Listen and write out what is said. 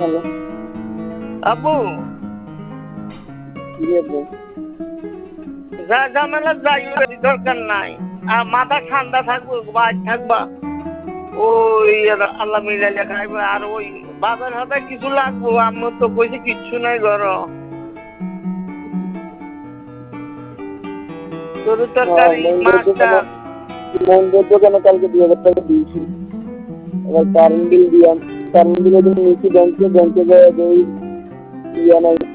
ঝামেলা। আব্বু কি আব্বু? যা ঝামেলা যাই দরকার নাই, আর মাথা ঠান্ডা থাকবো, বাজ থাকবা, ওই আল্লাহ মিলাইলে খাইবে। আর ওই বাজার হাতে কিছু লাগবো, আমার তো কইছে কিচ্ছু নাই ঘর। গরুর তরকারি, মাছটা। মন্দির দোকানে কালকে 2000 টাকা দিয়েছি, এবার কারেন্ট বিল দিলাম। কারেন্ট বিলের জন্য নিয়েছি ব্যাংকে, ব্যাংকে যায় ইয়া নাই।